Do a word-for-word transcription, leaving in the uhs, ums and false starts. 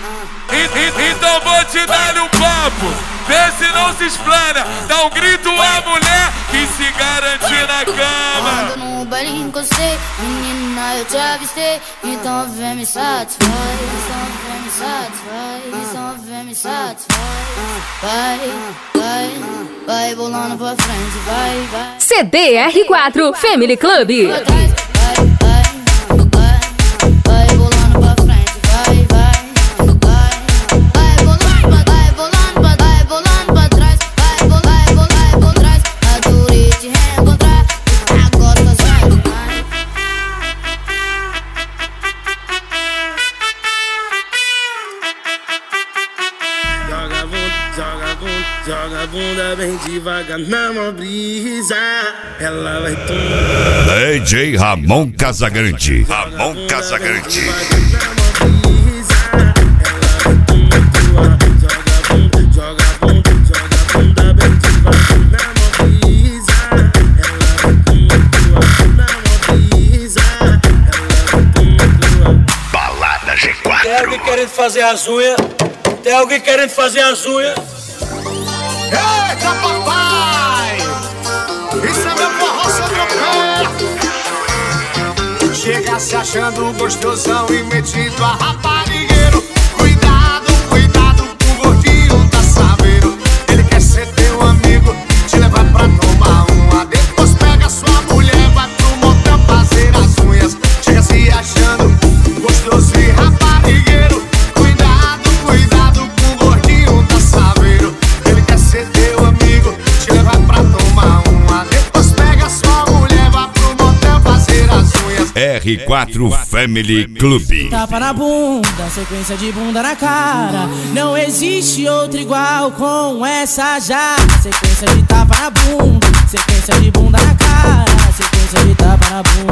Então vou te dar um papo, vê se não se explana. Dá um grito à mulher que se garante na cama. Quando no baile encostei, menina, eu te avistei. Então vem me satisfaz, então vem me satisfaz, então vem me satisfaz. Vai, vai, vai bolando pra frente, vai, vai. C D R quatro Family Club. Vai, vai, vai, vai bolando pra frente, vai, vai. Joga a bunda bem devagar na mão brisa. Ela vai tomar. D J Ramon Casagrande. Ramon Casagrande. Joga a bunda, joga a bunda bem devagar na mão brisa. Ela vai tomar na mão brisa. Ela vai tomar. Balada G quatro. Tem alguém querendo fazer as unhas? Tem alguém querendo fazer as unhas? Eita papai, isso é meu forró centro-pé. Chega se achando gostosão e metido a raparigueiro. Cuidado, cuidado com o gordinho da Saveiro. Ele quer ser teu amigo, te levar pra tomar uma. Depois pega sua mulher, vai pro motel fazer as unhas. Chega se achando gostoso e raparigueiro. Cuidado, cuidado com o gordinho da Saveiro. Ele quer ser teu amigo, te levar pra tomar uma. Depois pega sua mulher, vai pro motel fazer as unhas. R quatro Family Club. Tapa na bunda, sequência de bunda na cara. Não existe outra igual com essa já. Sequência de tapa na bunda, sequência de bunda na cara. Sequência de tapa na bunda.